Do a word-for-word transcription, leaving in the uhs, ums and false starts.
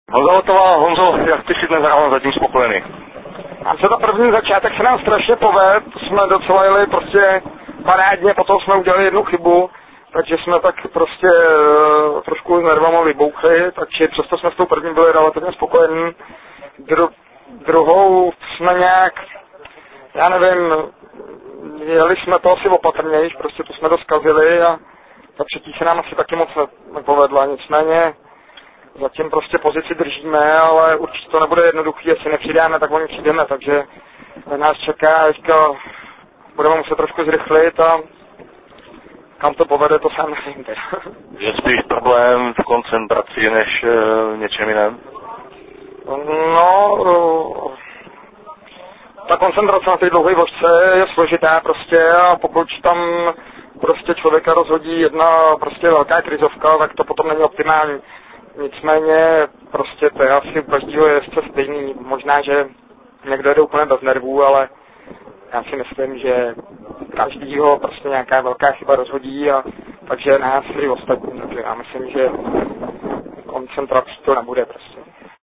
Honza Hotová, Honzo, jak ty jsi dnes ráno zatím spokojený? A co to první začátek se nám strašně poved, jsme docela jeli prostě parádně, potom jsme udělali jednu chybu, takže jsme tak prostě uh, trošku s nervama vybouchli, takže přesto jsme s tou první byli relativně spokojení. Dru- druhou jsme nějak, já nevím, jeli jsme to asi opatrněji, prostě to jsme to zkazili a ta třetí se nám asi taky moc nepovedla, nicméně zatím prostě pozici držíme, ale určitě to nebude jednoduchý, jestli nepřidáme, tak oni přijdeme, takže nás čeká, teďka budeme muset trošku zrychlit a kam to povede, to sám nevím. Je spíš problém v koncentraci než v něčem jiném? No, ta koncentrace na té dlouhé vožce je složitá prostě a pokud tam prostě člověka rozhodí jedna prostě velká krizovka, tak to potom není optimální. Nicméně prostě to je asi u každého jezdce stejný. Možná, že někdo jde úplně bez nervů, ale já si myslím, že každýho prostě nějaká velká chyba rozhodí a takže nás i ostatní. Takže já myslím, že koncentrací to nebude prostě.